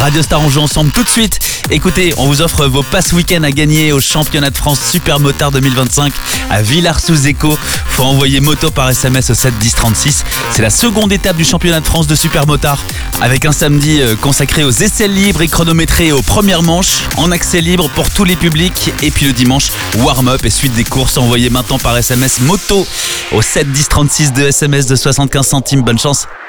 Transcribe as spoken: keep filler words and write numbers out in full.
Radio Star, on joue ensemble tout de suite. Écoutez, on vous offre vos passes week-end à gagner au championnat de France Super Motard deux mille vingt-cinq à Villars-sous-Écot. Faut envoyer moto par S M S au sept dix trente-six. C'est la seconde étape du championnat de France de Super Motard, avec un samedi consacré aux essais libres et chronométrés aux premières manches en accès libre pour tous les publics. Et puis le dimanche, warm-up et suite des courses. Envoyez maintenant par S M S moto au sept dix trente-six de S M S de soixante-quinze centimes. Bonne chance.